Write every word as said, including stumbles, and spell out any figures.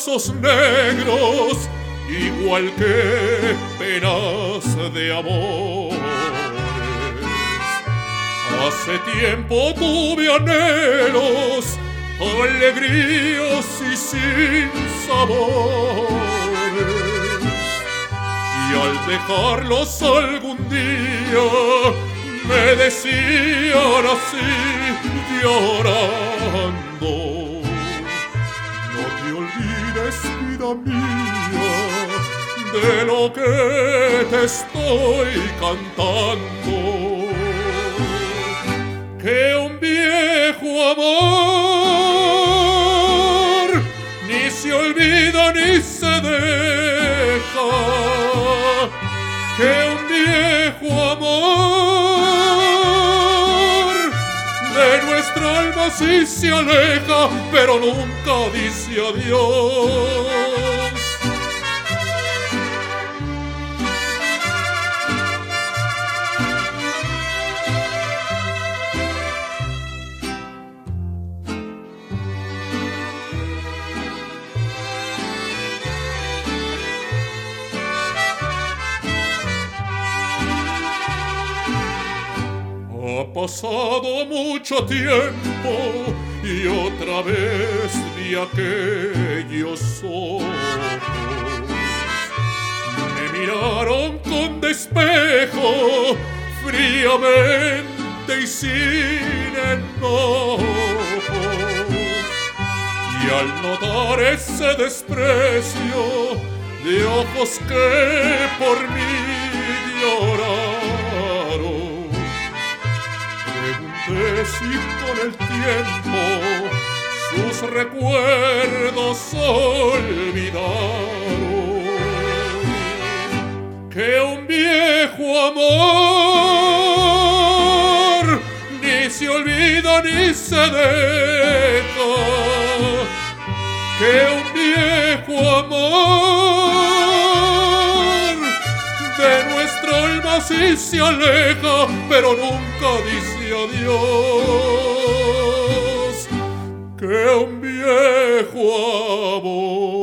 brazos negros, igual que penas de amores. Hace tiempo tuve anhelos, alegrías y sin sabores, y al dejarlos algún día me decían así llorando: no te olvides, vida mía, de lo que te estoy cantando, que un viejo amor ni se olvida ni se deja, que un viejo amor de nuestra alma sí se aleja, pero nunca dice adiós. Ha pasado mucho tiempo y otra vez vi aquellos ojos. Me miraron con despejo, fríamente y sin enojos. Y al notar ese desprecio de ojos que por mí lloraron, si con el tiempo sus recuerdos olvidaron, que un viejo amor ni se olvida ni se deja, que un viejo amor de nuestra alma sí se aleja, pero nunca dice adiós, que un viejo amor